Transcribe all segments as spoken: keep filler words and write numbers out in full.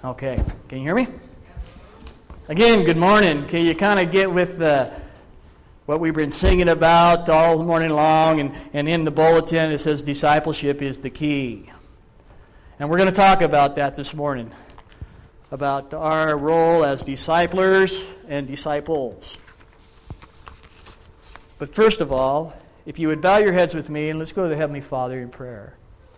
Okay, can you hear me? Again, good morning. Can you kind of get with the, what we've been singing about all morning long, and, and in the bulletin it says discipleship is the key. And we're going to talk about that this morning, about our role as disciplers and disciples. But first of all, if you would bow your heads with me, and let's go to the Heavenly Father in prayer.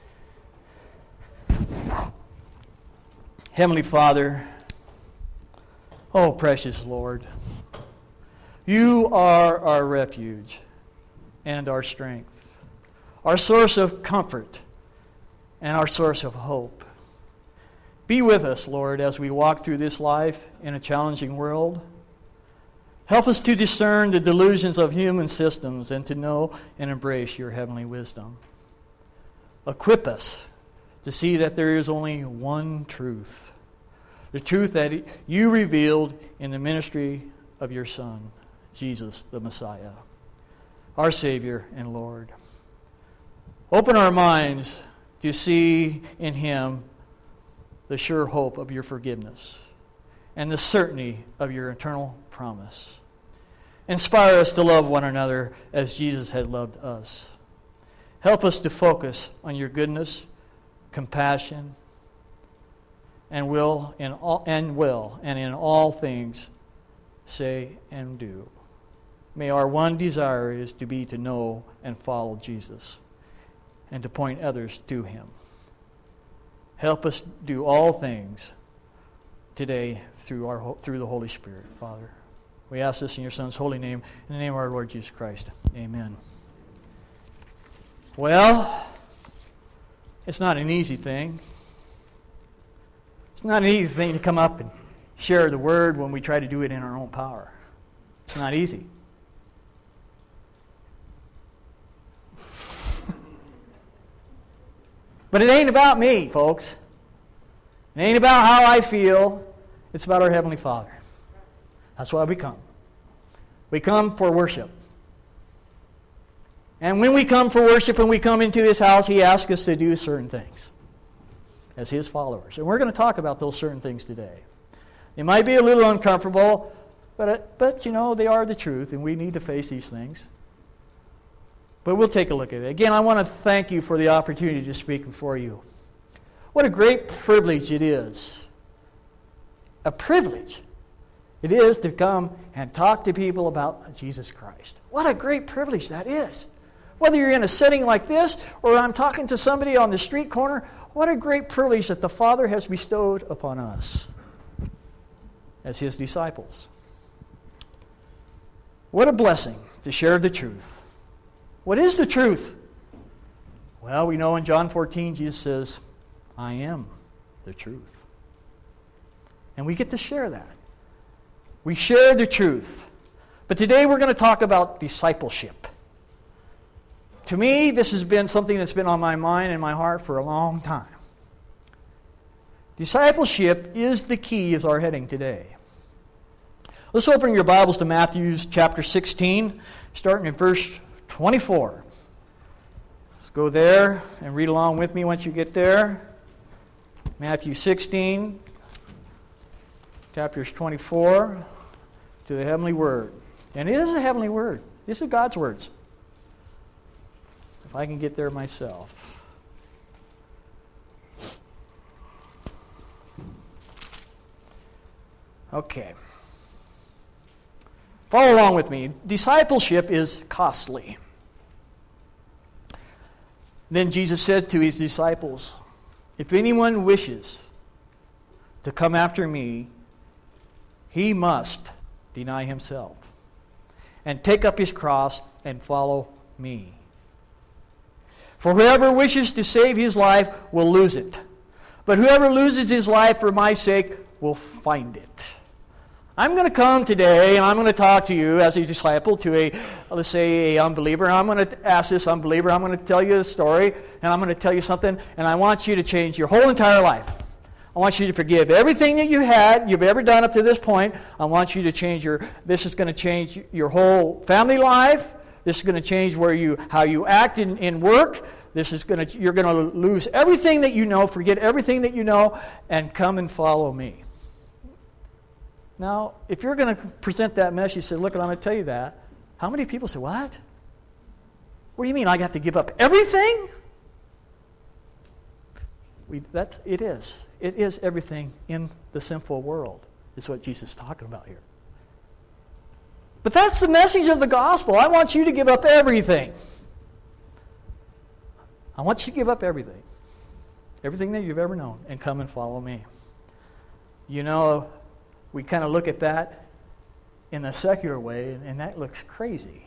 Heavenly Father, oh precious Lord, you are our refuge and our strength, our source of comfort and our source of hope. Be with us, Lord, as we walk through this life in a challenging world. Help us to discern the delusions of human systems and to know and embrace your heavenly wisdom. Equip us to see that there is only one truth, the truth that you revealed in the ministry of your Son, Jesus the Messiah, our Savior and Lord. Open our minds to see in Him the sure hope of your forgiveness and the certainty of your eternal promise. Inspire us to love one another as Jesus had loved us. Help us to focus on your goodness, compassion, and will in all and will and in all things say and do. May our one desire is to be to know and follow Jesus and to point others to Him. Help us do all things today through our through the Holy Spirit, Father. We ask this in your Son's holy name, in the name of our Lord Jesus Christ. Amen. Well, it's not an easy thing. It's not an easy thing to come up and share the Word when we try to do it in our own power. It's not easy. But it ain't about me, folks. It ain't about how I feel. It's about our Heavenly Father. That's why we come. We come for worship. And when we come for worship and we come into His house, He asks us to do certain things as His followers. And we're going to talk about those certain things today. They might be a little uncomfortable, but, but you know, they are the truth, and we need to face these things. But we'll take a look at it. Again, I want to thank you for the opportunity to speak before you. What a great privilege it is. A privilege it is to come and talk to people about Jesus Christ. What a great privilege that is. Whether you're in a setting like this or I'm talking to somebody on the street corner, what a great privilege that the Father has bestowed upon us as His disciples. What a blessing to share the truth. What is the truth? Well, we know in John fourteen, Jesus says, I am the truth. And we get to share that. We share the truth. But today we're going to talk about discipleship. To me, this has been something that's been on my mind and my heart for a long time. Discipleship is the key as our heading today. Let's open your Bibles to Matthew chapter sixteen, starting in verse twenty-four. Let's go there and read along with me once you get there. Matthew sixteen, chapters twenty-four, to the heavenly word. And it is a heavenly word. This is God's words. If I can get there myself. Okay. Follow along with me. Discipleship is costly. Then Jesus said to His disciples, if anyone wishes to come after me, he must deny himself and take up his cross and follow me. For whoever wishes to save his life will lose it. But whoever loses his life for my sake will find it. I'm going to come today and I'm going to talk to you as a disciple to a, let's say, a unbeliever. I'm going to ask this unbeliever, I'm going to tell you a story and I'm going to tell you something, and I want you to change your whole entire life. I want you to forgive everything that you had, you've ever done up to this point. I want you to change your, this is going to change your whole family life. This is going to change where you, how you act in, in work. This is going to, you're going to lose everything that you know, forget everything that you know, and come and follow me. Now, if you're going to present that message, you say, look, I'm going to tell you that. How many people say, what? What do you mean I got to give up everything? We, that, it is. It is everything in the sinful world, is what Jesus is talking about here. But that's the message of the gospel. I want you to give up everything. I want you to give up everything. Everything that you've ever known, and come and follow me. You know, we kind of look at that in a secular way, and, and that looks crazy.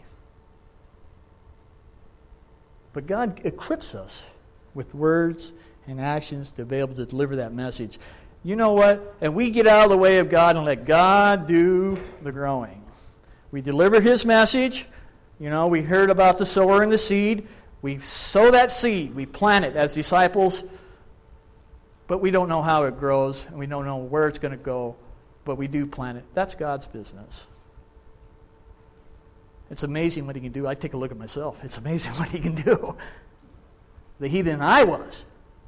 But God equips us with words and actions to be able to deliver that message. You know what? And we get out of the way of God and let God do the growing. We deliver His message. You know, we heard about the sower and the seed. We sow that seed. We plant it as disciples. But we don't know how it grows, and we don't know where it's going to go. But we do plant it. That's God's business. It's amazing what He can do. I take a look at myself. It's amazing what He can do. The heathen I was.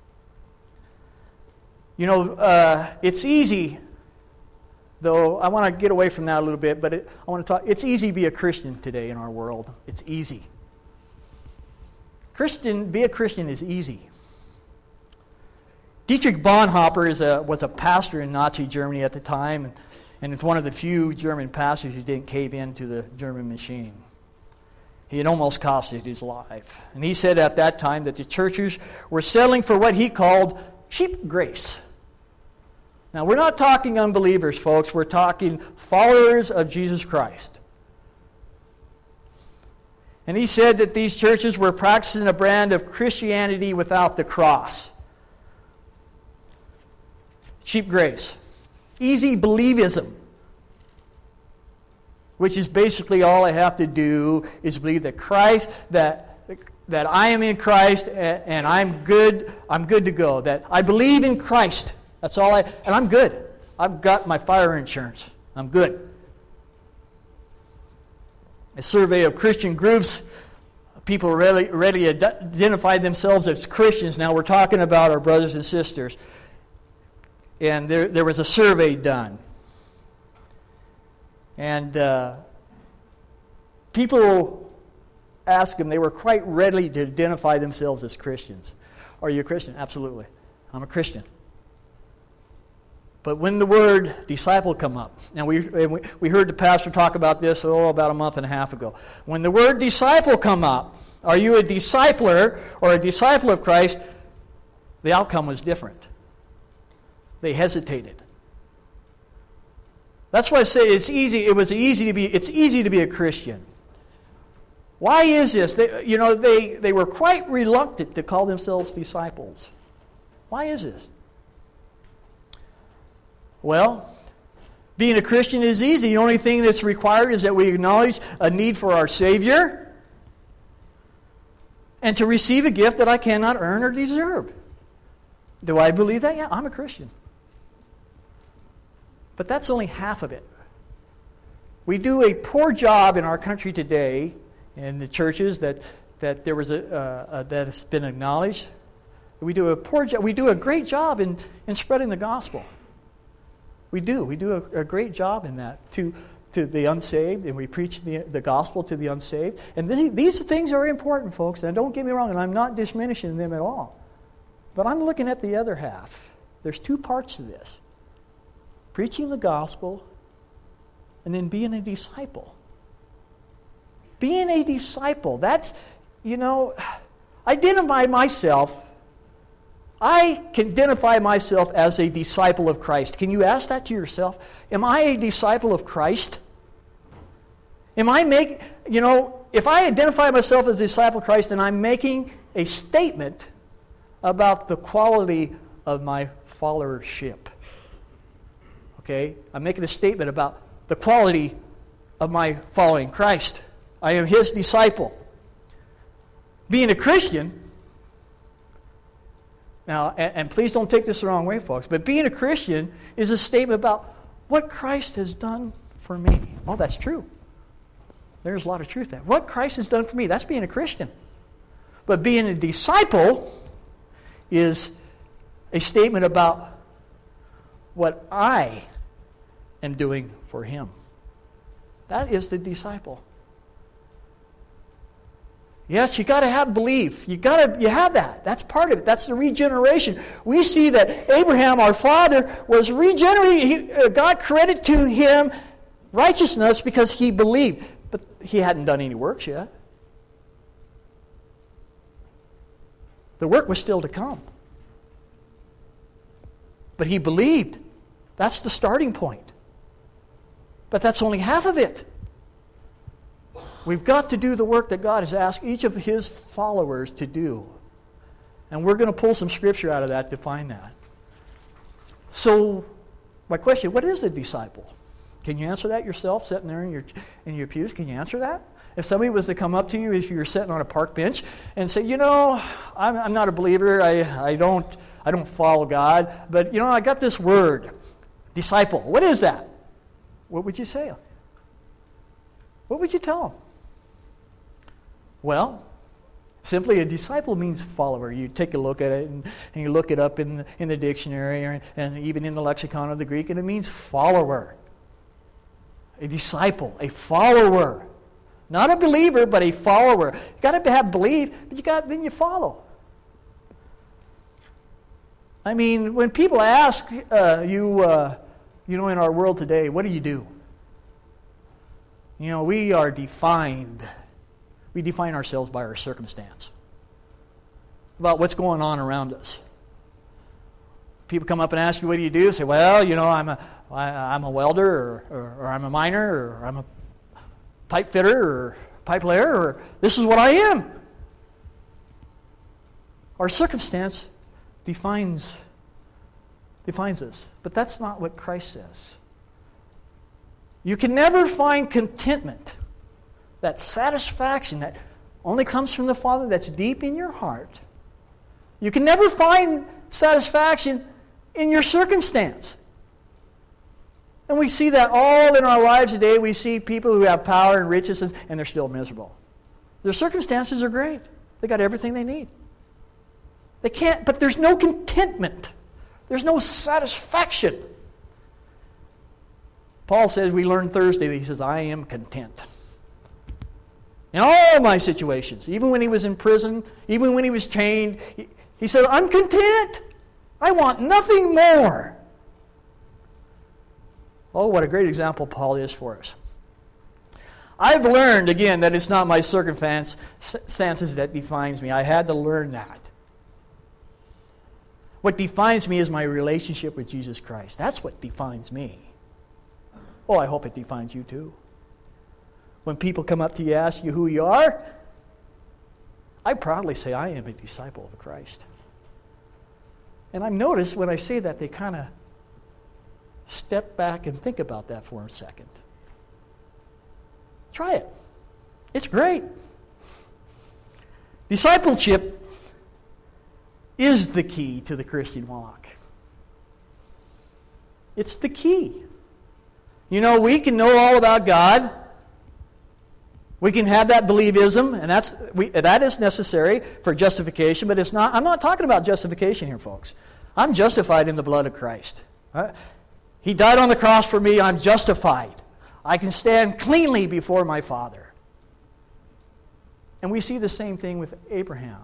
You know, uh, it's easy, though I want to get away from that a little bit, but it, I want to talk, it's easy to be a Christian today in our world. It's easy. Christian, be a Christian is easy. Dietrich Bonhoeffer is a, was a pastor in Nazi Germany at the time, and, and it's one of the few German pastors who didn't cave into the German machine. He had almost costed his life. And he said at that time that the churches were settling for what he called cheap grace. Now, we're not talking unbelievers, folks. We're talking followers of Jesus Christ. And he said that these churches were practicing a brand of Christianity without the cross. Cheap grace. Easy believism. Which is basically all I have to do is believe that Christ, that, that I am in Christ and, and I'm good, I'm good to go. That I believe in Christ. That's all I, and I'm good. I've got my fire insurance. I'm good. A survey of Christian groups, people really, really identified themselves as Christians. Now we're talking about our brothers and sisters. And there, there was a survey done. And uh, people asked them, they were quite ready to identify themselves as Christians. Are you a Christian? Absolutely. I'm a Christian. But when the word disciple come up, and we, and we heard the pastor talk about this oh, about a month and a half ago. When the word disciple come up, are you a discipler or a disciple of Christ? The outcome was different. They hesitated. That's why I say it's easy. It was easy to be. It's easy to be a Christian. Why is this? They, you know, they they were quite reluctant to call themselves disciples. Why is this? Well, being a Christian is easy. The only thing that's required is that we acknowledge a need for our Savior and to receive a gift that I cannot earn or deserve. Do I believe that? Yeah, I'm a Christian. But that's only half of it. We do a poor job in our country today, in the churches that, that there was a, uh, uh, that has been acknowledged. We do a poor job. We do a great job in, in spreading the gospel. We do. We do a, a great job in that to, to the unsaved, and we preach the, the gospel to the unsaved. And th- these things are important, folks, and don't get me wrong, and I'm not diminishing them at all. But I'm looking at the other half. There's two parts to this. Preaching the gospel, and then being a disciple. Being a disciple, that's, you know, identify myself. I can identify myself as a disciple of Christ. Can you ask that to yourself? Am I a disciple of Christ? Am I make, you know, if I identify myself as a disciple of Christ, then I'm making a statement about the quality of my followership. Okay? I'm making a statement about the quality of my following Christ. I am His disciple. Being a Christian, now, and, and please don't take this the wrong way, folks, but being a Christian is a statement about what Christ has done for me. Oh, that's true. There's a lot of truth there. What Christ has done for me, that's being a Christian. But being a disciple is a statement about what I am doing for him. That is the disciple. Yes, you got to have belief. You got to you have that. That's part of it. That's the regeneration. We see that Abraham, our father, was regenerated. He, uh, God credited to him righteousness because he believed, but he hadn't done any works yet. The work was still to come. But he believed. That's the starting point. But that's only half of it. We've got to do the work that God has asked each of his followers to do. And we're going to pull some scripture out of that to find that. So, my question, what is a disciple? Can you answer that yourself, sitting there in your in your pews? Can you answer that? If somebody was to come up to you as you're sitting on a park bench and say, you know, I'm, I'm not a believer, I, I don't I don't follow God, but you know, I got this word, disciple. What is that? What would you say? What would you tell them? Well, simply a disciple means follower. You take a look at it and, and you look it up in, in the dictionary or, and even in the lexicon of the Greek, and it means follower. A disciple, a follower. Not a believer, but a follower. You got to have belief, but you got then you follow. I mean, when people ask uh, you, uh, you know, in our world today, what do you do? You know, we are defined. We define ourselves by our circumstance. About what's going on around us. People come up and ask you, what do you do? Say, well, you know, I'm a, I'm a welder, or, or, or I'm a miner, or I'm a pipe fitter, or pipe layer, or this is what I am. Our circumstance defines, defines us. But that's not what Christ says. You can never find contentment, that satisfaction that only comes from the Father, that's deep in your heart. You can never find satisfaction in your circumstance. And we see that all in our lives today. We see people who have power and riches and they're still miserable. Their circumstances are great. They got everything they need. They can't, but there's no contentment. There's no satisfaction. Paul says, we learned Thursday, he says, I am content. In all my situations, even when he was in prison, even when he was chained, he, he said, I'm content. I want nothing more. Oh, what a great example Paul is for us. I've learned, again, that it's not my circumstances that defines me. I had to learn that. What defines me is my relationship with Jesus Christ. That's what defines me. Oh, I hope it defines you too. When people come up to you and ask you who you are, I proudly say I am a disciple of Christ. And I've noticed when I say that, they kind of step back and think about that for a second. Try it. It's great. Discipleship is the key to the Christian walk. It's the key. You know, we can know all about God. We can have that believism, and that's we, that is necessary for justification, but it's not. I'm not talking about justification here, folks. I'm justified in the blood of Christ. Right? He died on the cross for me. I'm justified. I can stand cleanly before my Father. And we see the same thing with Abraham.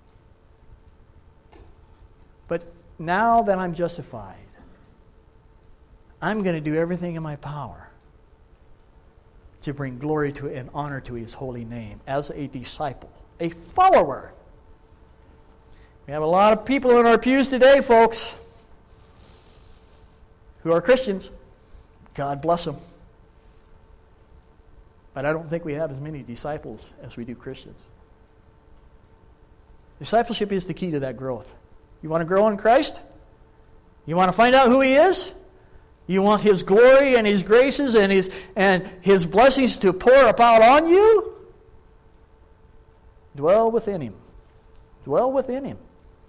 But now that I'm justified, I'm going to do everything in my power to bring glory to and honor to His holy name as a disciple, a follower. We have a lot of people in our pews today, folks, who are Christians. God bless them. But I don't think we have as many disciples as we do Christians. Discipleship is the key to that growth. You want to grow in Christ? You want to find out who He is? You want His glory and His graces and His and His blessings to pour out on you? Dwell within Him. Dwell within Him.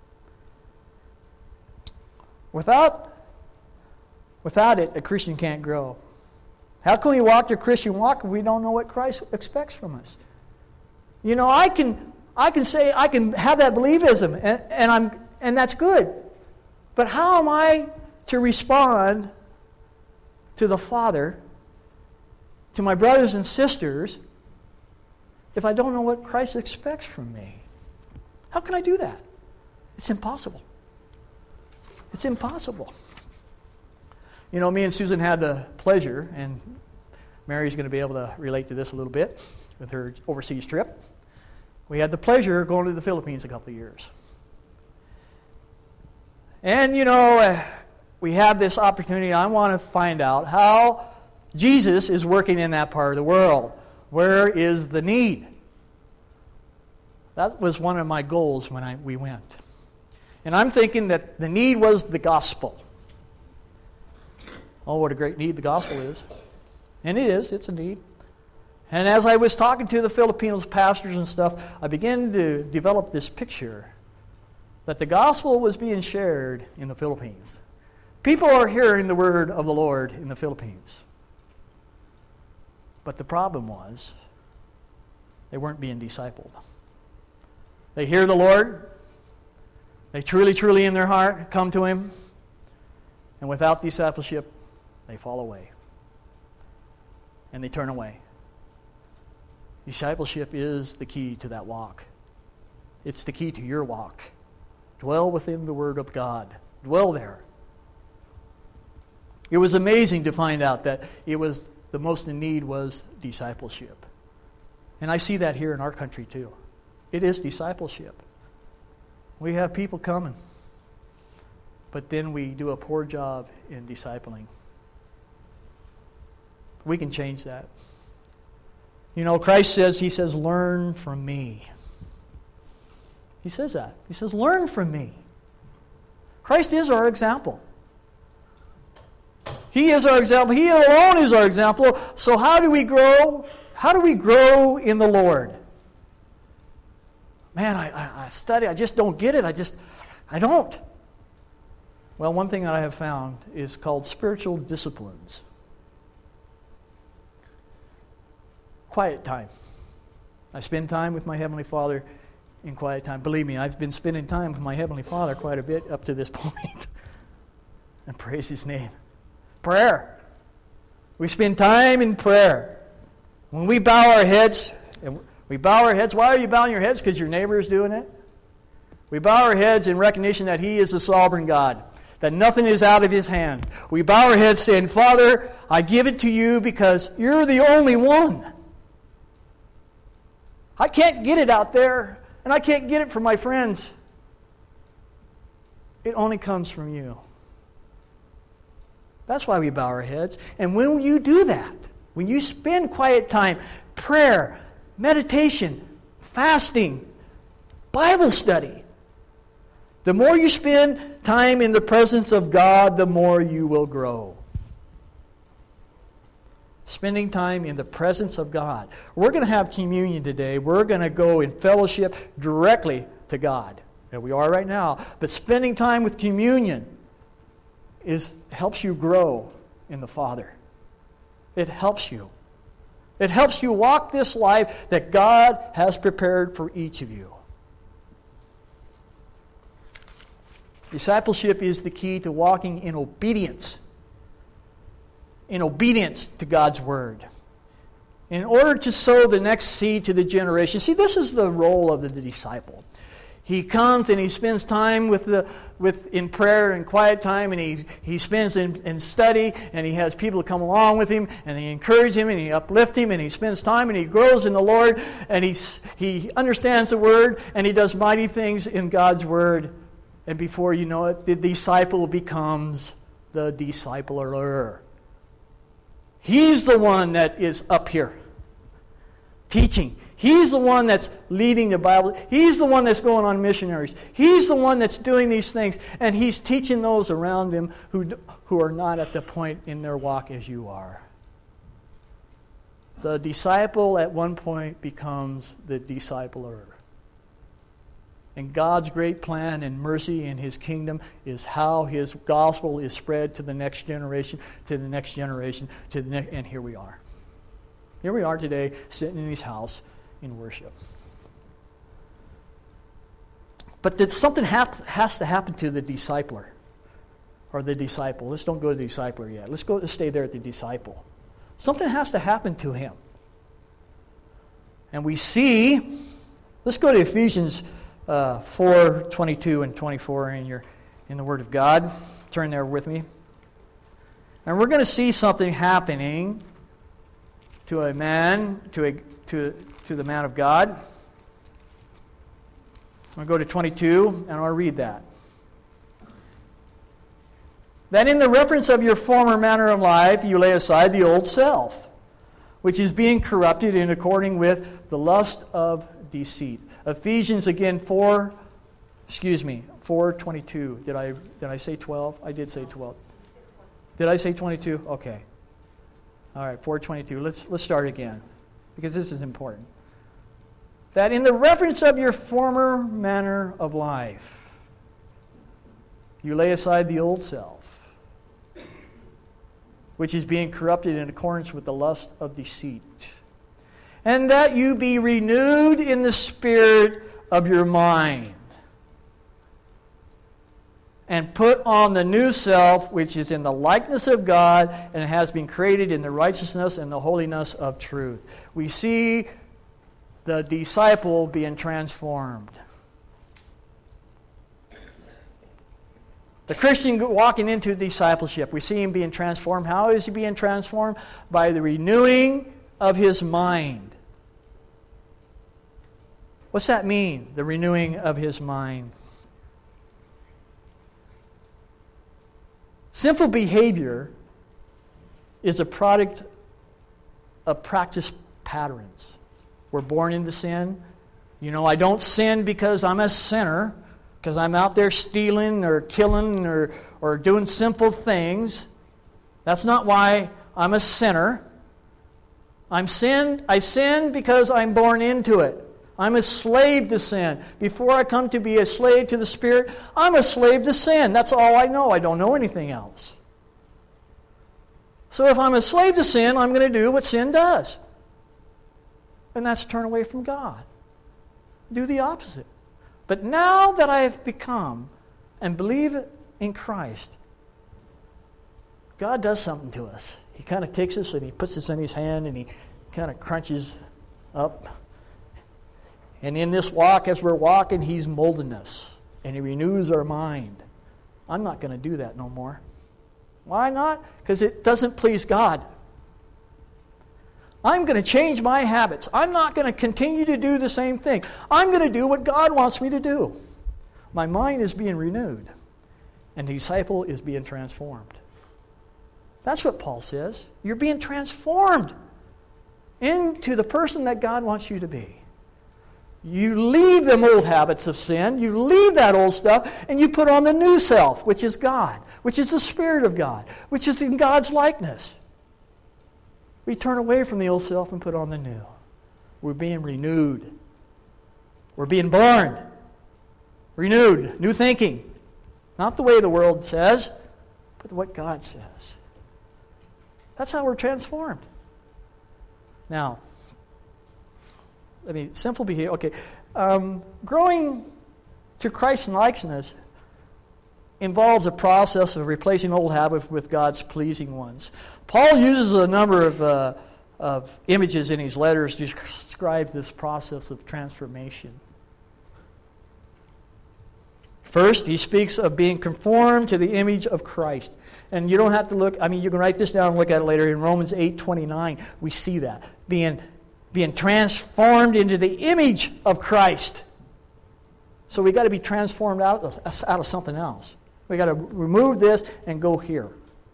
Without, without it, a Christian can't grow. How can we walk the Christian walk if we don't know what Christ expects from us? You know, I can I can say, I can have that believism, and, and, I'm, and that's good. But how am I to respond to the Father, to my brothers and sisters, if I don't know what Christ expects from me? How can I do that? It's impossible. It's impossible. You know, me and Susan had the pleasure, and Mary's going to be able to relate to this a little bit with her overseas trip. We had the pleasure of going to the Philippines a couple of years. And, you know, uh, we have this opportunity. I want to find out how Jesus is working in that part of the world. Where is the need? That was one of my goals when I, we went. And I'm thinking that the need was the gospel. Oh, what a great need the gospel is. And it is. It's a need. And as I was talking to the Filipinos pastors and stuff, I began to develop this picture that the gospel was being shared in the Philippines. People are hearing the word of the Lord in the Philippines. But the problem was, they weren't being discipled. They hear the Lord. They truly, truly in their heart come to Him. And without discipleship, they fall away. And they turn away. Discipleship is the key to that walk. It's the key to your walk. Dwell within the Word of God. Dwell there. It was amazing to find out that it was the most in need was discipleship. And I see that here in our country too. It is discipleship. We have people coming, but then we do a poor job in discipling. We can change that. You know, Christ says, He says, learn from me. He says that. He says, learn from me. Christ is our example. He is our example. He alone is our example. So how do we grow? How do we grow in the Lord? Man, I, I, I study. I just don't get it. I just, I don't. Well, one thing that I have found is called spiritual disciplines. Quiet time. I spend time with my Heavenly Father in quiet time. Believe me, I've been spending time with my Heavenly Father quite a bit up to this point. And praise His name. Prayer. We spend time in prayer. When we bow our heads, and we bow our heads. Why are you bowing your heads? Because your neighbor is doing it? We bow our heads in recognition that He is the sovereign God, that nothing is out of His hand. We bow our heads saying, Father, I give it to You because You're the only one. I can't get it out there, and I can't get it from my friends. It only comes from You. That's why we bow our heads. And when you do that, when you spend quiet time, prayer, meditation, fasting, Bible study, the more you spend time in the presence of God, the more you will grow. Spending time in the presence of God. We're going to have communion today. We're going to go in fellowship directly to God. And we are right now. But spending time with communion is helps you grow in the Father. It helps you. It helps you walk this life that God has prepared for each of you. Discipleship is the key to walking in obedience. In obedience to God's Word. In order to sow the next seed to the generation. See, this is the role of the disciple. He comes and he spends time with the with in prayer and quiet time, and he, he spends in, in study, and he has people come along with him, and they encourage him, and he uplift him, and he spends time, and he grows in the Lord, and he, he understands the Word, and he does mighty things in God's Word. And before you know it, the disciple becomes the discipler. He's the one that is up here teaching. He's the one that's leading the Bible. He's the one that's going on missionaries. He's the one that's doing these things. And he's teaching those around him who, who are not at the point in their walk as you are. The disciple at one point becomes the discipler. And God's great plan and mercy in His kingdom is how His gospel is spread to the next generation, to the next generation, to the next, and here we are. Here we are today, sitting in His house in worship. But that something have, has to happen to the discipler or the disciple. Let's don't go to the discipler yet. Let's go. Let's stay there at the disciple. Something has to happen to him. And we see, let's go to Ephesians uh, four, twenty-two and twenty-four in your in the Word of God. Turn there with me. And we're going to see something happening to a man, to a to to the man of God. I'm going to go to twenty-two, and I'll read that. That in the reference of your former manner of life, you lay aside the old self, which is being corrupted in according with the lust of deceit. Ephesians again four, excuse me, four twenty-two. Did I did I say twelve? I did say twelve. Did I say twenty-two? Okay. All right, four twenty-two. Let's let's start again, because this is important. That in the reference of your former manner of life, you lay aside the old self, which is being corrupted in accordance with the lust of deceit, and that you be renewed in the spirit of your mind, and put on the new self, which is in the likeness of God, and has been created in the righteousness and the holiness of truth. We see the disciple being transformed. The Christian walking into discipleship, we see him being transformed. How is he being transformed? By the renewing of his mind. What's that mean, the renewing of his mind? Sinful behavior is a product of practice patterns. We're born into sin. You know, I don't sin because I'm a sinner, because I'm out there stealing or killing or, or doing sinful things. That's not why I'm a sinner. I'm sinned. I sin because I'm born into it. I'm a slave to sin. Before I come to be a slave to the Spirit, I'm a slave to sin. That's all I know. I don't know anything else. So if I'm a slave to sin, I'm going to do what sin does. And that's turn away from God. Do the opposite. But now that I have become and believe in Christ, God does something to us. He kind of takes us and He puts us in His hand and He kind of crunches up. And in this walk, as we're walking, He's molding us. And He renews our mind. I'm not going to do that no more. Why not? Because it doesn't please God. I'm going to change my habits. I'm not going to continue to do the same thing. I'm going to do what God wants me to do. My mind is being renewed. And the disciple is being transformed. That's what Paul says. You're being transformed into the person that God wants you to be. You leave them old habits of sin, you leave that old stuff, and you put on the new self, which is God, which is the Spirit of God, which is in God's likeness. We turn away from the old self and put on the new. We're being renewed. We're being born. Renewed. New thinking. Not the way the world says, but what God says. That's how we're transformed. Now, I mean, simple behavior. Okay. Um, growing to Christ's likeness involves a process of replacing old habits with God's pleasing ones. Paul uses a number of, uh, of images in his letters to describe this process of transformation. First, he speaks of being conformed to the image of Christ. And you don't have to look, I mean, you can write this down and look at it later. In Romans eight twenty-nine, we see that. Being, being transformed into the image of Christ. So we got to be transformed out of, out of something else. We got to remove this and go here.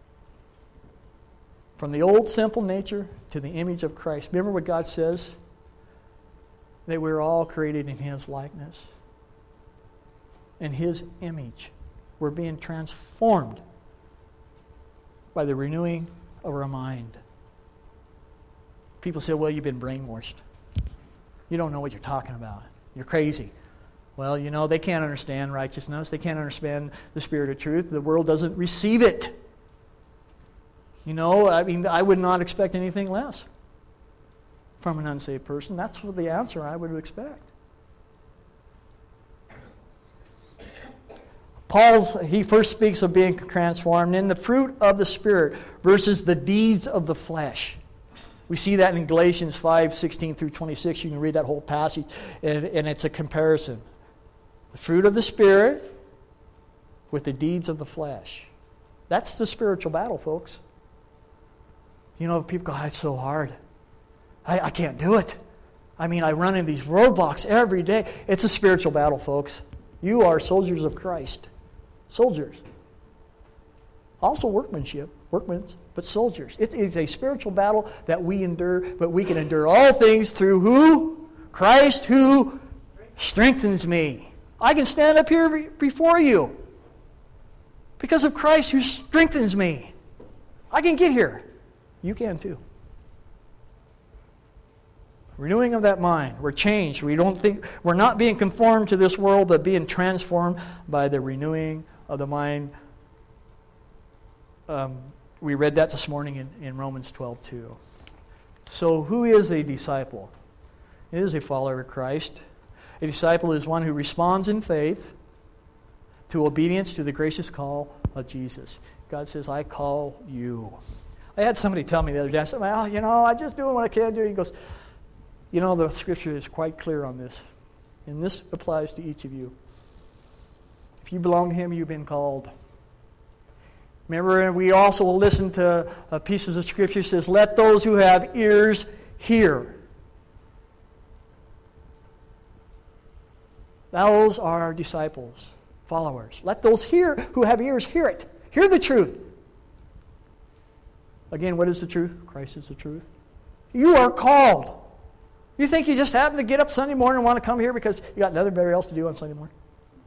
From the old sinful nature to the image of Christ. Remember what God says? That we're all created in His likeness. In His image. We're being transformed by the renewing of our mind. People say, well, you've been brainwashed. You don't know what you're talking about. You're crazy. Well, you know, they can't understand righteousness. They can't understand the Spirit of truth. The world doesn't receive it. You know, I mean, I would not expect anything less from an unsaved person. That's what the answer I would expect. Paul's, he first speaks of being transformed in the fruit of the Spirit versus the deeds of the flesh. We see that in Galatians five, sixteen through twenty-six. You can read that whole passage, and, and it's a comparison. The fruit of the Spirit with the deeds of the flesh. That's the spiritual battle, folks. You know, people go, oh, it's so hard. I, I can't do it. I mean, I run into these roadblocks every day. It's a spiritual battle, folks. You are soldiers of Christ. Soldiers. Also workmanship, workmen, but soldiers. It is a spiritual battle that we endure, but we can endure all things through who? Christ who strengthens me. I can stand up here before you because of Christ who strengthens me. I can get here. You can too. Renewing of that mind. We're changed. We don't think we're not being conformed to this world, but being transformed by the renewing of the mind. Um, we read that this morning in, in Romans twelve two. So who is a disciple? It is a follower of Christ. A disciple is one who responds in faith to obedience to the gracious call of Jesus. God says, I call you. I had somebody tell me the other day, I said, well, you know, I'm just doing what I can do. He goes, you know, the Scripture is quite clear on this. And this applies to each of you. If you belong to Him, you've been called. Remember, we also will listen to uh, pieces of Scripture that says, let those who have ears hear. Those are disciples, followers. Let those hear who have ears hear it. Hear the truth. Again, what is the truth? Christ is the truth. You are called. You think you just happen to get up Sunday morning and want to come here because you got nothing better else to do on Sunday morning?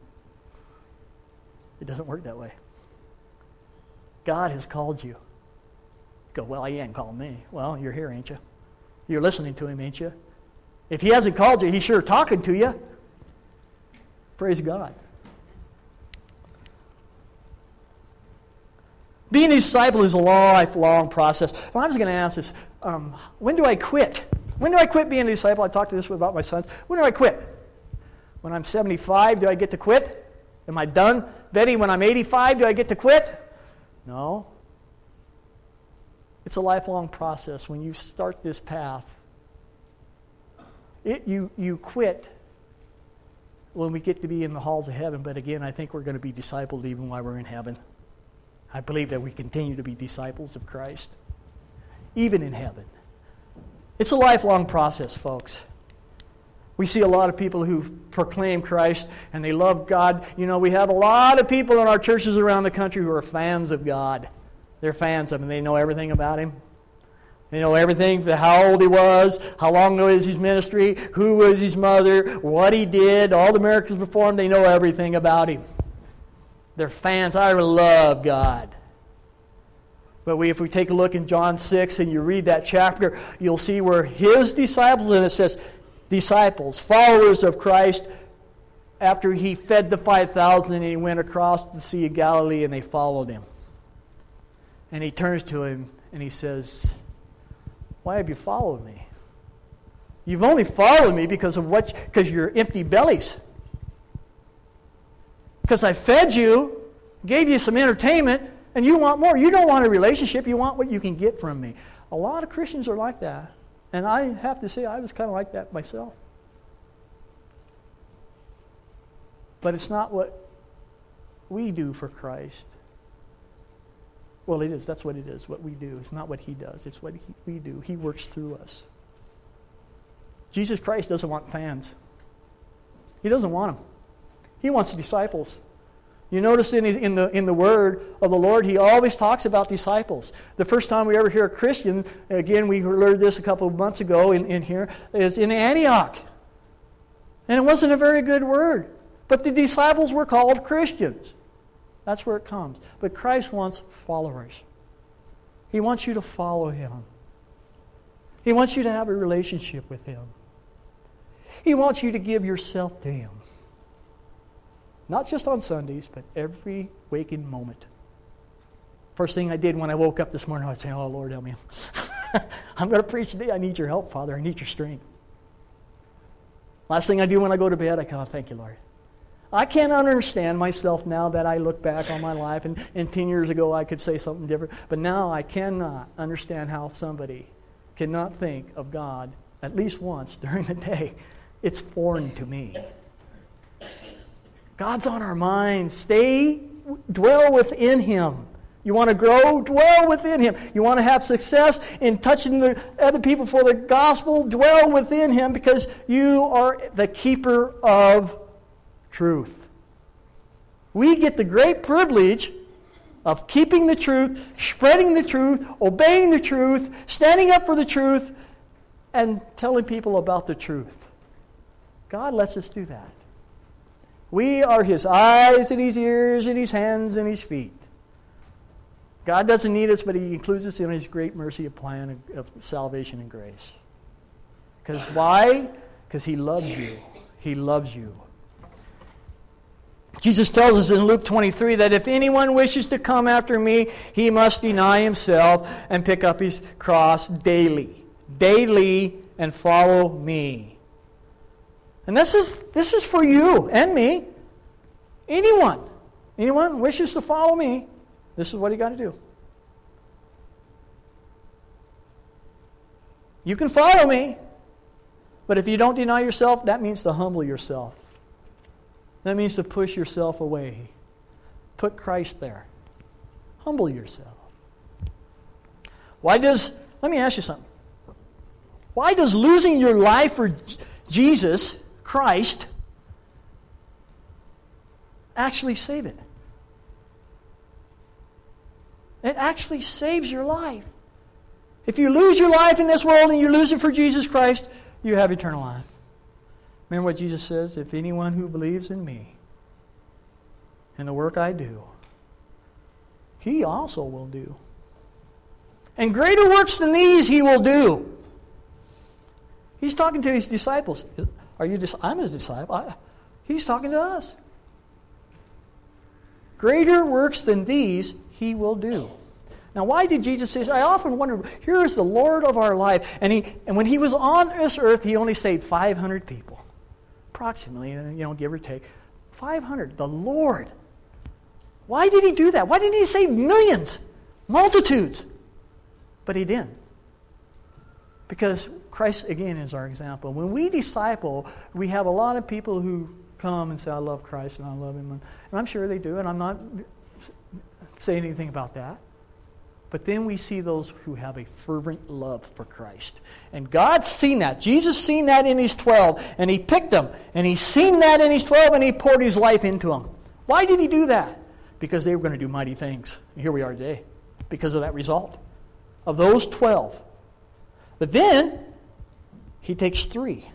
It doesn't work that way. God has called you. You go, well, He hadn't called me. Well, you're here, ain't you? You're listening to Him, ain't you? If He hasn't called you, He's sure talking to you. Praise God. Being a disciple is a lifelong process. Well, I was going to ask this, um, when do I quit? When do I quit being a disciple? I talked to this about my sons. When do I quit? When I'm seventy-five, do I get to quit? Am I done? Betty, when I'm eighty-five, do I get to quit? No. It's a lifelong process. When you start this path, it, you, you quit when we get to be in the halls of heaven. But again, I think we're going to be discipled even while we're in heaven. I believe that we continue to be disciples of Christ, even in heaven. It's a lifelong process, folks. We see a lot of people who proclaim Christ and they love God. You know, we have a lot of people in our churches around the country who are fans of God. They're fans of Him. They know everything about Him. They know everything, how old He was, how long was His ministry, who was His mother, what He did, all the miracles performed. They know everything about Him. They're fans. I love God. But we, if we take a look in John six and you read that chapter, you'll see where His disciples, and it says, disciples, followers of Christ, after He fed the five thousand and He went across the Sea of Galilee and they followed Him. And He turns to him and He says, why have you followed me? You've only followed me because of what, because you're empty bellies. Because I fed you, gave you some entertainment, and you want more. You don't want a relationship. You want what you can get from me. A lot of Christians are like that. And I have to say, I was kind of like that myself. But it's not what we do for Christ. Well, it is. That's what it is, what we do. It's not what He does. It's what he, we do. He works through us. Jesus Christ doesn't want fans. He doesn't want them. He wants disciples. You notice in, in, the, in the Word of the Lord, He always talks about disciples. The first time we ever hear a Christian, again, we learned this a couple of months ago in, in here, is in Antioch. And it wasn't a very good word. But the disciples were called Christians. That's where it comes. But Christ wants followers. He wants you to follow Him. He wants you to have a relationship with Him. He wants you to give yourself to Him. Not just on Sundays, but every waking moment. First thing I did when I woke up this morning, I was saying, oh, Lord, help me. I'm going to preach today. I need your help, Father. I need your strength. Last thing I do when I go to bed, I come, oh, thank you, Lord. I can't understand myself now that I look back on my life, and, and ten years ago I could say something different, but now I cannot understand how somebody cannot think of God at least once during the day. It's foreign to me. God's on our minds. Stay, dwell within Him. You want to grow? Dwell within Him. You want to have success in touching the other people for the gospel? Dwell within Him, because you are the keeper of truth. We get the great privilege of keeping the truth, spreading the truth, obeying the truth, standing up for the truth, and telling people about the truth. God lets us do that. We are His eyes and His ears and His hands and His feet. God doesn't need us, but He includes us in His great mercy of plan of salvation and grace. Because why? Because He loves you. He loves you. Jesus tells us in Luke twenty-three that if anyone wishes to come after me, he must deny himself and pick up his cross daily. Daily, and follow me. And this is this is for you and me. Anyone. Anyone wishes to follow me, this is what you got to do. You can follow me, but if you don't deny yourself, that means to humble yourself. That means to push yourself away. Put Christ there. Humble yourself. Why does, let me ask you something. Why does losing your life for Jesus, Christ, actually save it? It actually saves your life. If you lose your life in this world and you lose it for Jesus Christ, you have eternal life. Remember what Jesus says? If anyone who believes in me and the work I do, he also will do. And greater works than these he will do. He's talking to his disciples. Are you? I'm his disciple. I, he's talking to us. Greater works than these he will do. Now, why did Jesus say this? I often wonder, here is the Lord of our life. And he, and when he was on this earth, he only saved five hundred people. Approximately, you know, give or take. five hundred. The Lord. Why did he do that? Why didn't he save millions? Multitudes. But he didn't. Because Christ, again, is our example. When we disciple, we have a lot of people who come and say, I love Christ and I love Him. And I'm sure they do, and I'm not saying anything about that. But then we see those who have a fervent love for Christ. And God's seen that. Jesus seen that in His twelve, and He picked them. And He's seen that in His twelve, and He poured His life into them. Why did He do that? Because they were going to do mighty things. And here we are today. Because of that result. Of those twelve. But then, He takes three.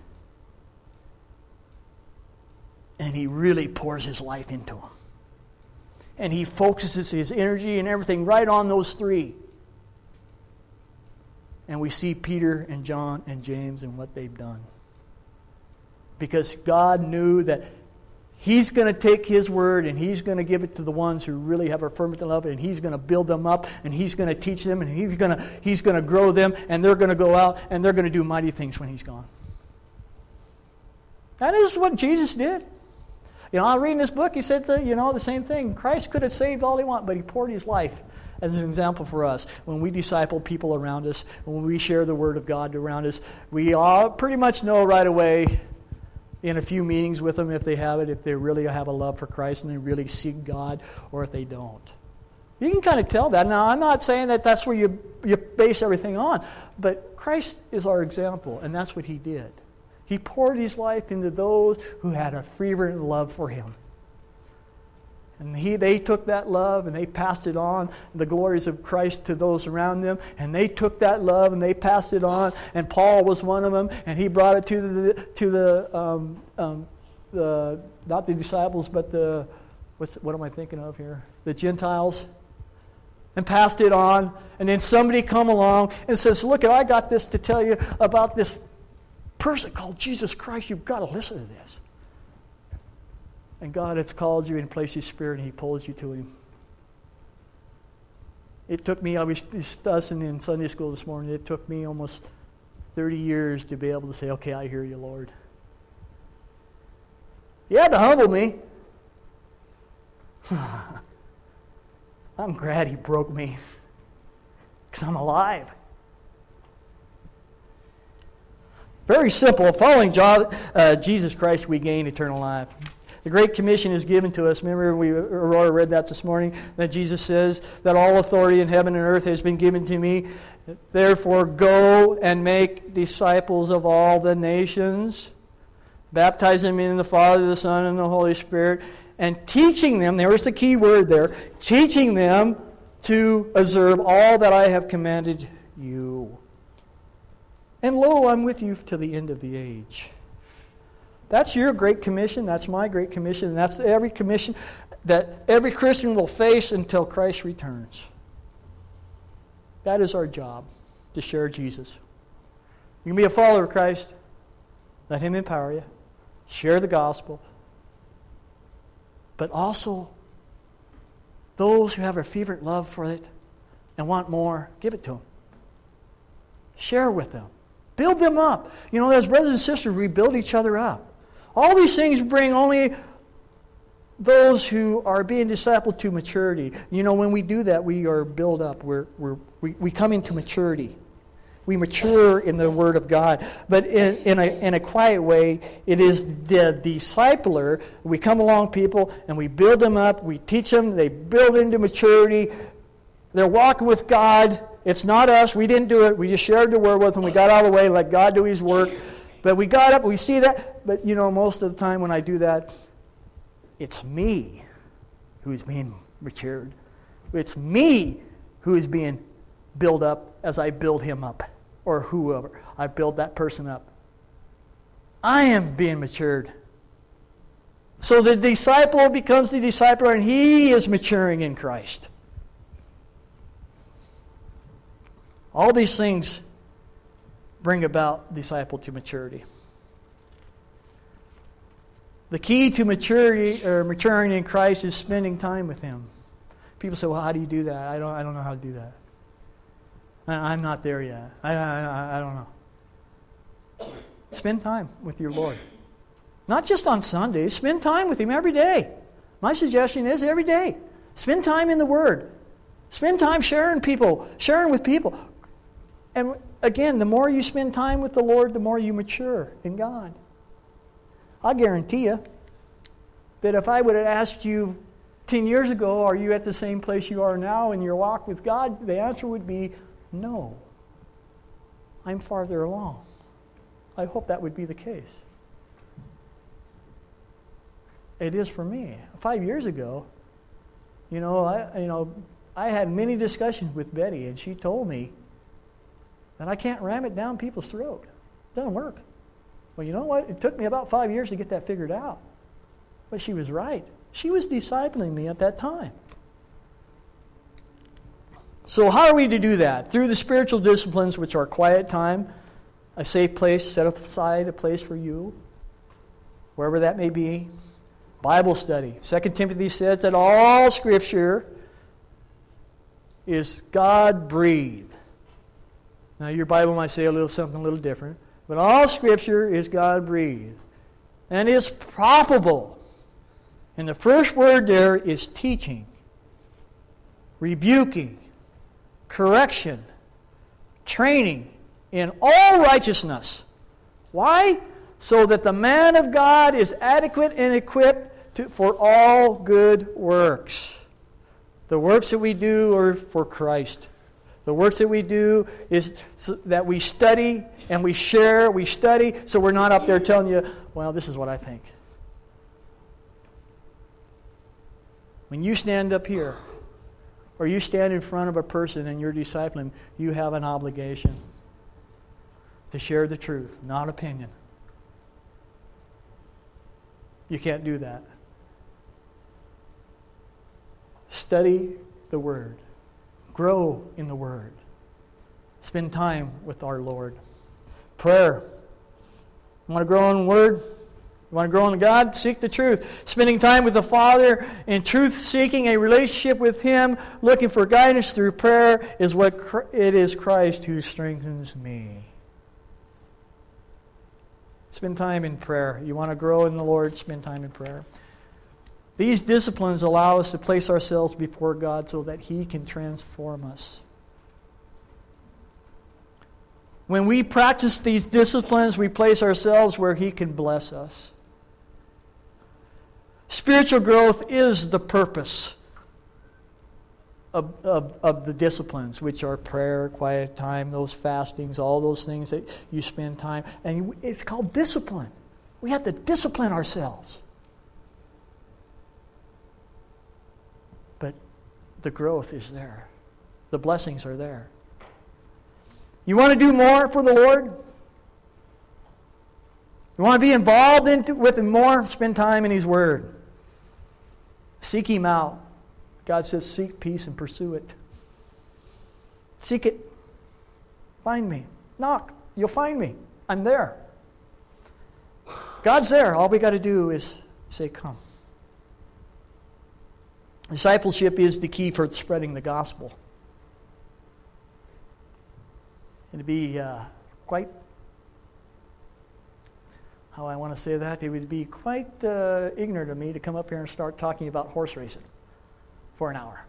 And He really pours His life into them. And He focuses His energy and everything right on those three. And we see Peter and John and James and what they've done. Because God knew that He's going to take His word and He's going to give it to the ones who really have a fervent love, and He's going to build them up, and He's going to teach them, and He's going to, He's going to grow them, and they're going to go out and they're going to do mighty things when He's gone. That is what Jesus did. You know, I was reading this book, he said, the, you know, the same thing. Christ could have saved all He wanted, but He poured His life as an example for us. When we disciple people around us, when we share the Word of God around us, we all pretty much know right away in a few meetings with them if they have it, if they really have a love for Christ and they really seek God, or if they don't. You can kind of tell that. Now, I'm not saying that that's where you, you base everything on, but Christ is our example, and that's what He did. He poured His life into those who had a fervent love for Him. And he, they took that love and they passed it on, the glories of Christ, to those around them. And they took that love and they passed it on. And Paul was one of them, and he brought it to the to the um, um, the not the disciples, but the what's what am I thinking of here? The Gentiles. And passed it on. And then somebody come along and says, "Look, I got this to tell you about this person called Jesus Christ. You've got to listen to this." And God has called you and placed His Spirit, and He pulls you to Him. It took me, I was discussing in Sunday school this morning, it took me almost thirty years to be able to say, okay, I hear you, Lord. You had to humble me. I'm glad he broke me because I'm alive. Very simple. Following uh, Jesus Christ, we gain eternal life. The Great Commission is given to us. Remember, we Aurora read that this morning, that Jesus says that all authority in heaven and earth has been given to me. Therefore, go and make disciples of all the nations, baptizing them in the Father, the Son, and the Holy Spirit, and teaching them, there's the key word there, teaching them to observe all that I have commanded you. And lo, I'm with you to the end of the age. That's your Great Commission. That's my Great Commission. And that's every commission that every Christian will face until Christ returns. That is our job, to share Jesus. You can be a follower of Christ. Let Him empower you. Share the gospel. But also, those who have a fervent love for it and want more, give it to them. Share with them. Build them up. You know, as brothers and sisters, we build each other up. All these things bring only those who are being discipled to maturity. You know, when we do that, we are built up. We're, we're, we, we come into maturity. We mature in the Word of God. But in, in, a, in a quiet way, it is the discipler. We come along people and we build them up. We teach them. They build into maturity. They're walking with God. It's not us. We didn't do it. We just shared the Word with them. We got out of the way, let God do His work. But we got up, we see that. But, you know, most of the time when I do that, it's me who is being matured. It's me who is being built up as I build him up. Or whoever. I build that person up. I am being matured. So the disciple becomes the discipler and he is maturing in Christ. All these things bring about disciple to maturity. The key to maturity or maturing in Christ is spending time with Him. People say, "Well, how do you do that?" I don't. I don't know how to do that. I, I'm not there yet. I, I. I don't know. Spend time with your Lord, not just on Sundays. Spend time with Him every day. My suggestion is every day. Spend time in the Word. Spend time sharing people, sharing with people. And again, the more you spend time with the Lord, the more you mature in God. I guarantee you that if I would have asked you ten years ago, are you at the same place you are now in your walk with God? The answer would be no. I'm farther along. I hope that would be the case. It is for me. Five years ago, you know, I, you know, I had many discussions with Betty, and she told me that I can't ram it down people's throat. It doesn't work. Well, you know what? It took me about five years to get that figured out. But she was right. She was discipling me at that time. So how are we to do that? Through the spiritual disciplines, which are quiet time, a safe place, set aside a place for you, wherever that may be. Bible study. Second Timothy says that all Scripture is God-breathed. Now, your Bible might say a little something a little different. But all Scripture is God-breathed. And is probable. And the first word there is teaching, rebuking, correction, training in all righteousness. Why? So that the man of God is adequate and equipped to, for all good works. The works that we do are for Christ. The works that we do is so that we study and we share, we study, so we're not up there telling you, well, this is what I think. When you stand up here, or you stand in front of a person and you're discipling, you have an obligation to share the truth, not opinion. You can't do that. Study the Word. Grow in the Word. Spend time with our Lord. Prayer. You want to grow in the Word? You want to grow in God? Seek the truth. Spending time with the Father in truth, seeking a relationship with Him, looking for guidance through prayer is what it is Christ who strengthens me. Spend time in prayer. You want to grow in the Lord? Spend time in prayer. These disciplines allow us to place ourselves before God so that He can transform us. When we practice these disciplines, we place ourselves where He can bless us. Spiritual growth is the purpose of, of, of the disciplines, which are prayer, quiet time, those fastings, all those things that you spend time. And it's called discipline. We have to discipline ourselves. But the growth is there. The blessings are there. You want to do more for the Lord? You want to be involved in, with Him more? Spend time in His Word. Seek Him out. God says, seek peace and pursue it. Seek it. Find me. Knock. You'll find me. I'm there. God's there. All we got to do is say, come. Discipleship is the key for spreading the gospel. And to be uh, quite, how I want to say that, it would be quite uh, ignorant of me to come up here and start talking about horse racing for an hour.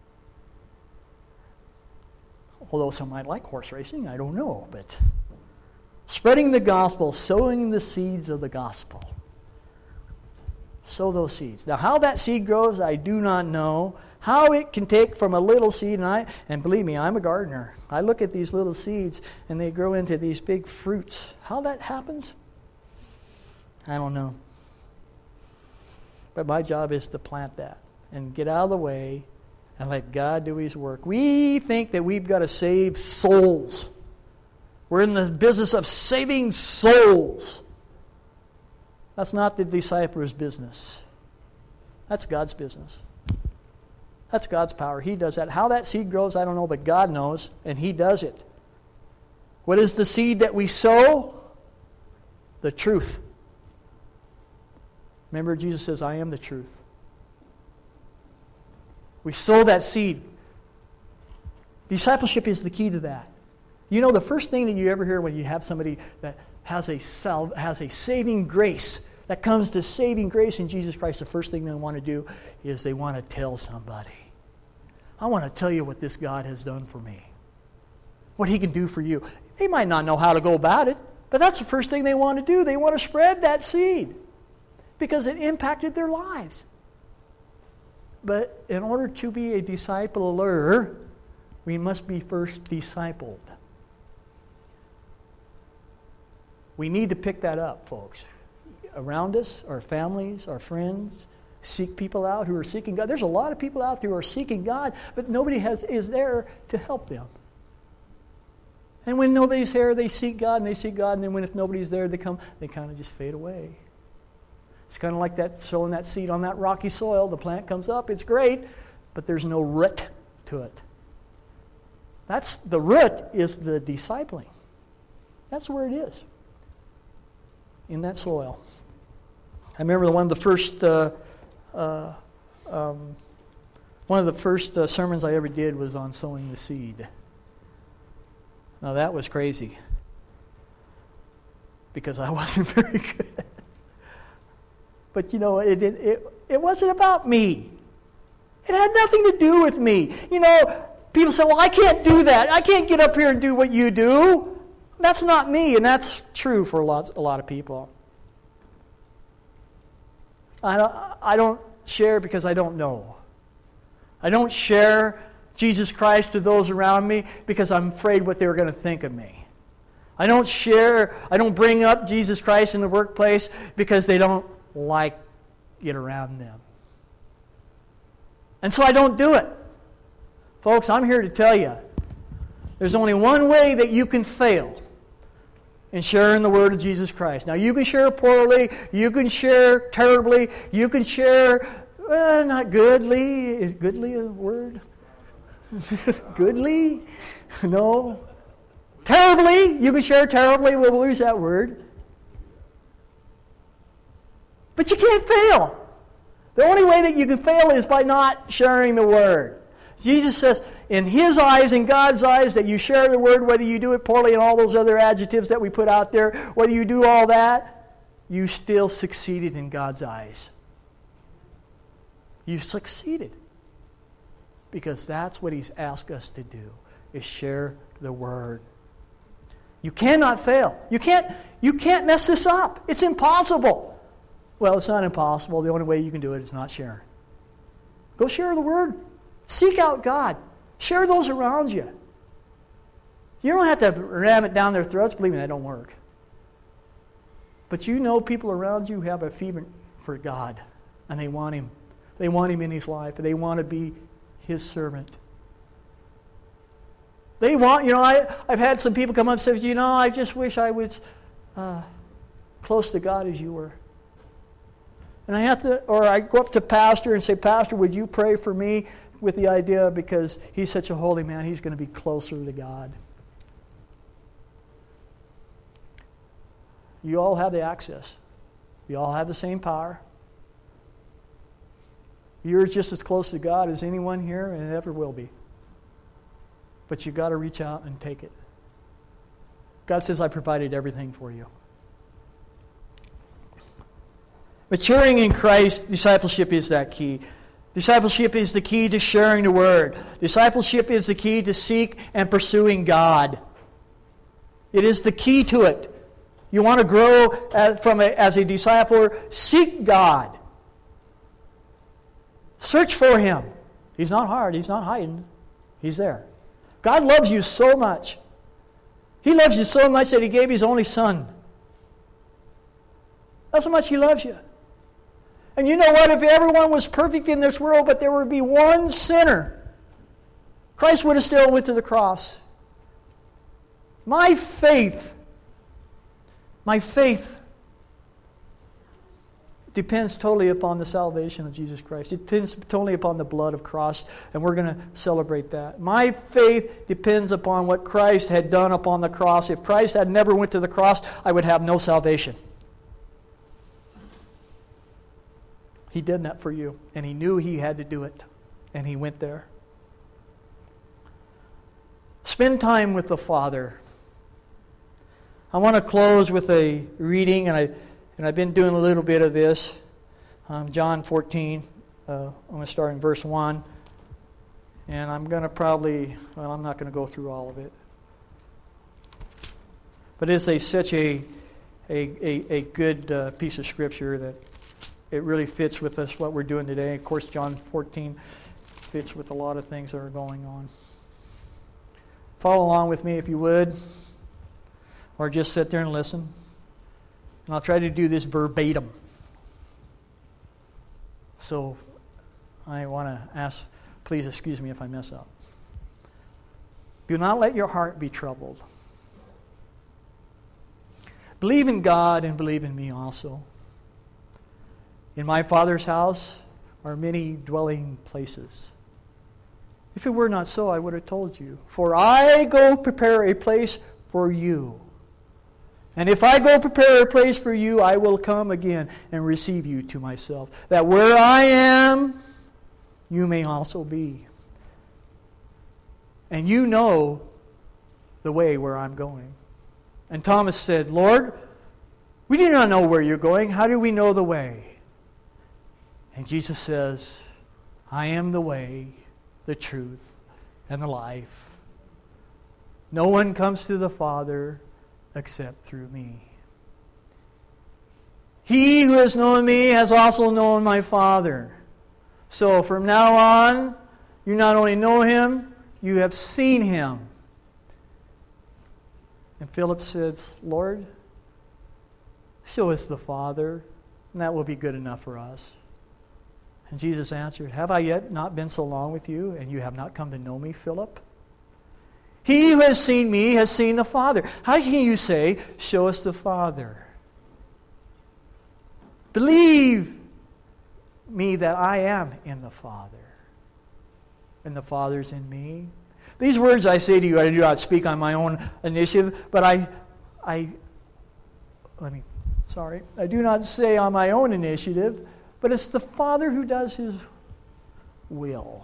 Although some might like horse racing, I don't know. But spreading the gospel, sowing the seeds of the gospel. Sow those seeds. Now, how that seed grows, I do not know. How it can take from a little seed, and I and believe me, I'm a gardener. I look at these little seeds, and they grow into these big fruits. How that happens, I don't know. But my job is to plant that and get out of the way and let God do His work. We think that we've got to save souls. We're in the business of saving souls. That's not the discipler's business. That's God's business. That's God's power. He does that. How that seed grows, I don't know, but God knows, and He does it. What is the seed that we sow? The truth. Remember, Jesus says, I am the truth. We sow that seed. Discipleship is the key to that. You know, the first thing that you ever hear when you have somebody that has a sal- has a saving grace, that comes to saving grace in Jesus Christ, the first thing they want to do is they want to tell somebody. I want to tell you what this God has done for me. What He can do for you. They might not know how to go about it, but that's the first thing they want to do. They want to spread that seed because it impacted their lives. But in order to be a discipler, we must be first discipled. We need to pick that up, folks. Around us, our families, our friends, seek people out who are seeking God. There's a lot of people out there who are seeking God, but nobody has is there to help them. And when nobody's there, they seek God and they seek God, and then when if nobody's there, they come, they kind of just fade away. It's kind of like that sowing that seed on that rocky soil. The plant comes up, it's great, but there's no root to it. That's the root is the discipling. That's where it is. In that soil. I remember one of the first uh, uh, um, one of the first uh, sermons I ever did was on sowing the seed. Now that was crazy because I wasn't very good at it. But you know, it, it it it wasn't about me. It had nothing to do with me. You know, people say, "Well, I can't do that. I can't get up here and do what you do." That's not me, and that's true for a lot, a lot of people. I don't, I don't share because I don't know. I don't share Jesus Christ to those around me because I'm afraid what they're going to think of me. I don't share, I don't bring up Jesus Christ in the workplace because they don't like it around them. And so I don't do it. Folks, I'm here to tell you, there's only one way that you can fail in sharing the word of Jesus Christ. Now, you can share poorly, you can share terribly, you can share, uh, not goodly. Is goodly a word? Goodly? No. Terribly. You can share terribly. We'll use that word. But you can't fail. The only way that you can fail is by not sharing the word. Jesus says, in His eyes, in God's eyes, that you share the word, whether you do it poorly and all those other adjectives that we put out there, whether you do all that, you still succeeded in God's eyes. You succeeded. Because that's what He's asked us to do, is share the Word. You cannot fail. You can't, you can't mess this up. It's impossible. Well, it's not impossible. The only way you can do it is not sharing. Go share the Word. Seek out God. Share those around you. You don't have to ram it down their throats. Believe me, that don't work. But you know people around you have a fever for God, and they want Him. They want Him in His life, and they want to be His servant. They want, you know, I, I've had some people come up and say, you know, I just wish I was uh, close to God as you were. And I have to, or I go up to pastor and say, Pastor, would you pray for me, with the idea because he's such a holy man, he's going to be closer to God. You all have the access. You all have the same power. You're just as close to God as anyone here, and it ever will be. But you've got to reach out and take it. God says, I provided everything for you. Maturing in Christ, discipleship is that key. Discipleship is the key to sharing the Word. Discipleship is the key to seek and pursuing God. It is the key to it. You want to grow as, from a, as a discipler, seek God. Search for Him. He's not hard. He's not hiding. He's there. God loves you so much. He loves you so much that He gave His only Son. That's how much He loves you. And you know what? If everyone was perfect in this world, but there would be one sinner, Christ would have still went to the cross. My faith, my faith depends totally upon the salvation of Jesus Christ. It depends totally upon the blood of Christ, and we're going to celebrate that. My faith depends upon what Christ had done upon the cross. If Christ had never went to the cross, I would have no salvation. He did that for you, and He knew He had to do it, and He went there. Spend time with the Father. I want to close with a reading, and, I, and I've been doing a little bit of this. Um, John fourteen, uh, I'm going to start in verse one, and I'm going to probably, well, I'm not going to go through all of it. But it's a, such a, a, a, a good uh, piece of Scripture that it really fits with us, what we're doing today. Of course, John fourteen fits with a lot of things that are going on. Follow along with me if you would, or just sit there and listen. And I'll try to do this verbatim. So I want to ask, please excuse me if I mess up. Do not let your heart be troubled. Believe in God and believe in me also. In my Father's house are many dwelling places. If it were not so, I would have told you. For I go prepare a place for you. And if I go prepare a place for you, I will come again and receive you to myself, that where I am, you may also be. And you know the way where I'm going. And Thomas said, Lord, we do not know where you're going. How do we know the way? And Jesus says, I am the way, the truth, and the life. No one comes to the Father except through me. He who has known me has also known my Father. So from now on, you not only know Him, you have seen Him. And Philip says, Lord, show us the Father, and that will be good enough for us. And Jesus answered, have I yet not been so long with you, and you have not come to know me, Philip? He who has seen me has seen the Father. How can you say, show us the Father? Believe me that I am in the Father, and the Father's in me. These words I say to you, I do not speak on my own initiative, but I, I, let me, sorry, I do not say on my own initiative, but it's the Father who does His will.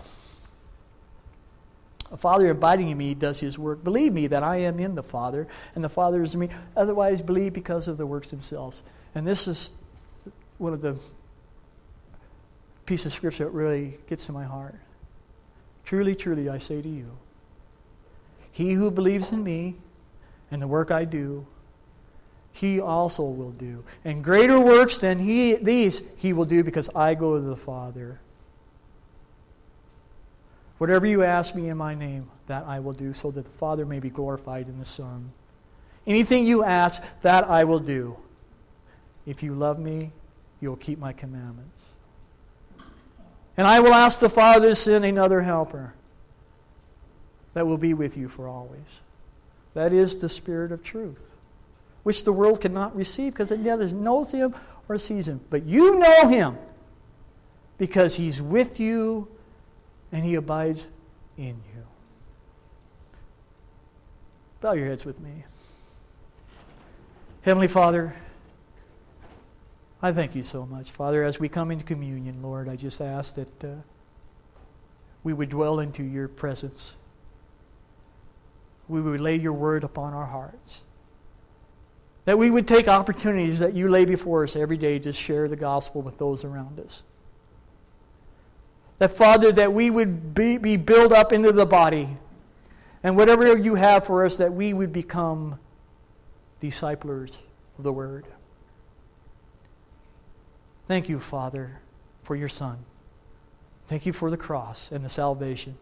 A Father abiding in me does His work. Believe me that I am in the Father, and the Father is in me. Otherwise, believe because of the works themselves. And this is one of the piece of scripture that really gets to my heart. Truly, truly, I say to you, he who believes in me and the work I do, he also will do. And greater works than he, these he will do, because I go to the Father. Whatever you ask me in my name, that I will do, so that the Father may be glorified in the Son. Anything you ask, that I will do. If you love me, you will keep my commandments. And I will ask the Father to send another helper that will be with you for always. That is the Spirit of truth, which the world cannot receive because it neither knows him or sees him. But you know him because he's with you and he abides in you. Bow your heads with me. Heavenly Father, I thank you so much. Father, as we come into communion, Lord, I just ask that uh, we would dwell into your presence. We would lay your word upon our hearts. That we would take opportunities that you lay before us every day to share the gospel with those around us. That, Father, that we would be, be built up into the body. And whatever you have for us, that we would become disciplers of the word. Thank you, Father, for your Son. Thank you for the cross and the salvation.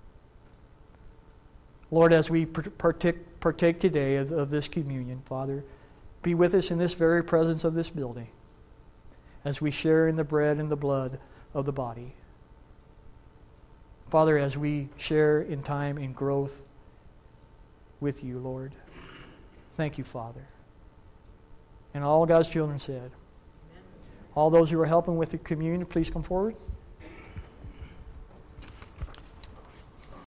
Lord, as we partake, partake today of, of this communion, Father, be with us in this very presence of this building as we share in the bread and the blood of the body. Father, as we share in time in growth with you, Lord, thank you, Father. And all God's children said, all those who are helping with the communion, please come forward.